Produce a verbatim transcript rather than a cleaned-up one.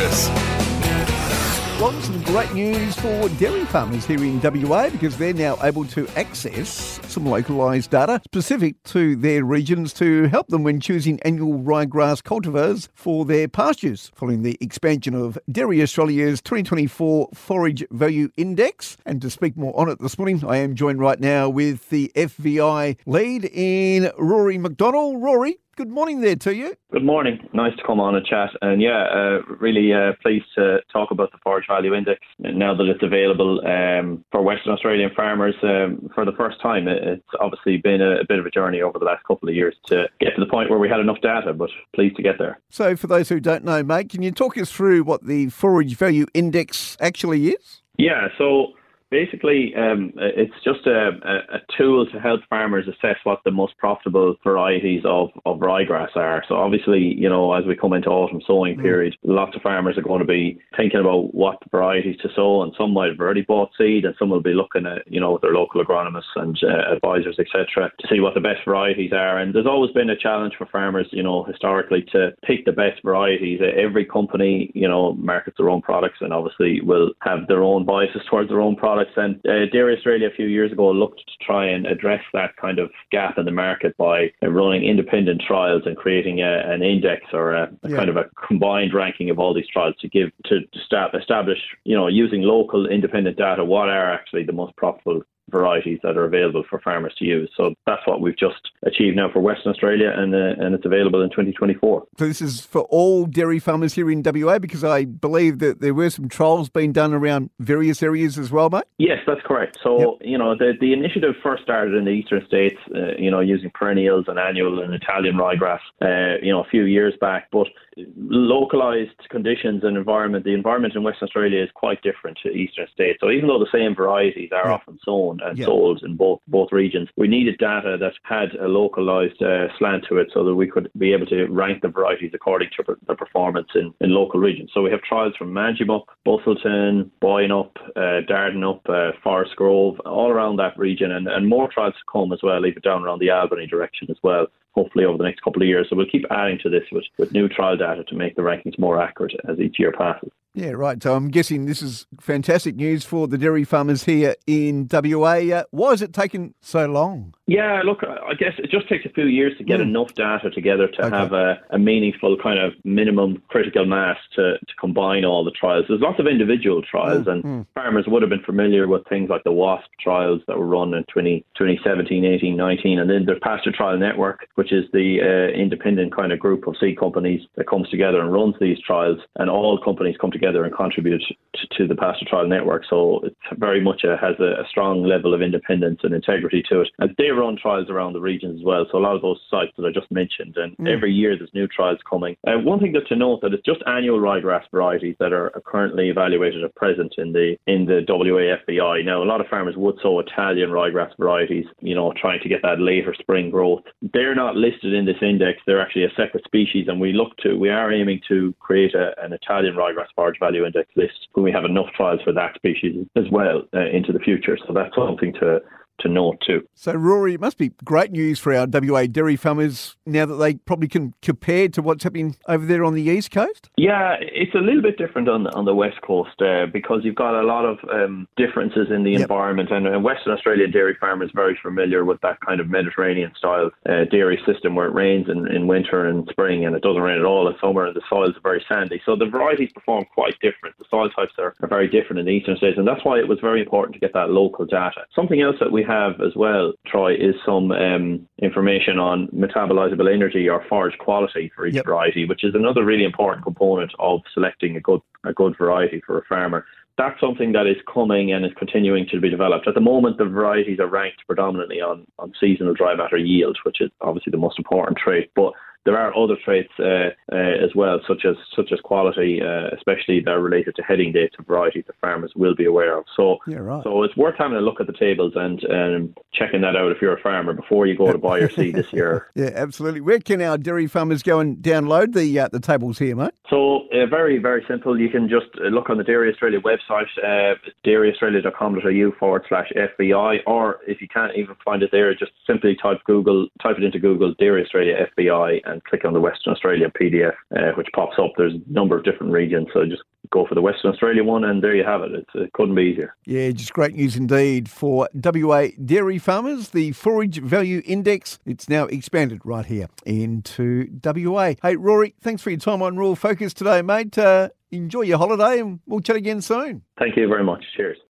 Service. Well, some great news for dairy farmers here in W A because they're now able to access some localised data specific to their regions to help them when choosing annual ryegrass cultivars for their pastures, following the expansion of Dairy Australia's twenty twenty-four Forage Value Index. And to speak more on it this morning, I am joined right now with the F V I lead in Rory McDonald. Rory, good morning there to you. Good morning. Nice to come on and chat. And yeah, uh, really uh, pleased to talk about the Forage Value Index now that it's available um, for Western Australian farmers um, for the first time. It's obviously been a, a bit of a journey over the last couple of years to get to the point where we had enough data, but pleased to get there. So for those who don't know, mate, can you talk us through what the Forage Value Index actually is? Yeah, so basically, um, it's just a, a, a tool to help farmers assess what the most profitable varieties of, of ryegrass are. So obviously, you know, as we come into autumn sowing period, mm. lots of farmers are going to be thinking about what varieties to sow, and some might have already bought seed, and some will be looking at, you know, their local agronomists and uh, advisors, et cetera, to see what the best varieties are. And there's always been a challenge for farmers, you know, historically to pick the best varieties. Every company, you know, markets their own products and obviously will have their own biases towards their own products. And uh, Dairy Australia a few years ago looked to try and address that kind of gap in the market by uh, running independent trials and creating a, an index or a, a yeah. kind of a combined ranking of all these trials to give to, to start, establish, you know, using local independent data, what are actually the most profitable varieties that are available for farmers to use. So that's what we've just achieved now for Western Australia, and uh, and it's available in twenty twenty-four. So this is for all dairy farmers here in W A, because I believe that there were some trials being done around various areas as well, mate? Yes, that's correct. So, yep. you know, the, the initiative first started in the eastern states, uh, you know, using perennials and annual and Italian ryegrass, uh, you know, a few years back. But localised conditions and environment, the environment in Western Australia is quite different to eastern states. So even though the same varieties are yep. often sown and yep. sold in both both regions, we needed data that had a localised uh, slant to it so that we could be able to rank the varieties according to the performance in, in local regions. So we have trials from Manjimup, Busselton, Boyanup, uh, Dardanup, uh, Forest Grove, all around that region, and, and more trials to come as well, even down around the Albany direction as well, hopefully over the next couple of years. So we'll keep adding to this with, with new trial data to make the rankings more accurate as each year passes. Yeah, right. So I'm guessing this is fantastic news for the dairy farmers here in W A. Uh, why has it taken so long? Yeah, look, I guess it just takes a few years to get mm. enough data together to okay. have a, a meaningful kind of minimum critical mass to, to combine all the trials. There's lots of individual trials, mm. and mm. farmers would have been familiar with things like the WASP trials that were run in twenty seventeen, eighteen, nineteen, and then the Pasture Trial Network, which is the uh, independent kind of group of seed companies that comes together and runs these trials, and all companies come together and contribute to, to the Pasture Trial Network. So it very much a, has a, a strong level of independence and integrity to it. And they run trials around the regions as well. So a lot of those sites that I just mentioned, and mm. every year there's new trials coming. Uh, one thing that to note that it's just annual ryegrass varieties that are currently evaluated at present in the in the W A F V I. Now, a lot of farmers would sow Italian ryegrass varieties, you know, trying to get that later spring growth. They're not listed in this index. They're actually a separate species, and we look to, we are aiming to create a, an Italian ryegrass forage value index list when we have enough trials for that species as well uh, into the future. So that's something to to note too. So Rory, it must be great news for our W A dairy farmers now that they probably can compare to what's happening over there on the East Coast? Yeah, it's a little bit different on the, on the West Coast uh, because you've got a lot of um, differences in the yep. environment, and uh, Western Australian dairy farmers are very familiar with that kind of Mediterranean style uh, dairy system where it rains in, in winter and spring and it doesn't rain at all in summer, and the soils are very sandy. So the varieties perform quite different. The soil types are, are very different in the eastern states, and that's why it was very important to get that local data. Something else that we have as well, Troy, is some um, information on metabolizable energy or forage quality for each yep. variety, which is another really important component of selecting a good a good variety for a farmer. That's something that is coming and is continuing to be developed. At the moment, the varieties are ranked predominantly on, on seasonal dry matter yield, which is obviously the most important trait. But there are other traits uh, uh, as well, such as such as quality, uh, especially that are related to heading dates of varieties that farmers will be aware of. So, yeah, right. so it's worth having a look at the tables and um, checking that out if you're a farmer before you go to buy your seed this year. Yeah, absolutely. Where can our dairy farmers go and download the uh, the tables here, mate? So uh, very, very simple. You can just uh, look on the Dairy Australia website, uh, dairyaustralia.com.au forward slash FBI, or if you can't even find it there, just simply type Google, type it into Google, Dairy Australia F B I, and click on the Western Australia P D F, uh, which pops up. There's a number of different regions, so just go for the Western Australia one, and there you have it. It's, it couldn't be easier. Yeah, just great news indeed for W A dairy farmers. The Forage Value Index, it's now expanded right here into W A. Hey, Rory, thanks for your time on Rural Focus today, mate. Uh, enjoy your holiday, and we'll chat again soon. Thank you very much. Cheers.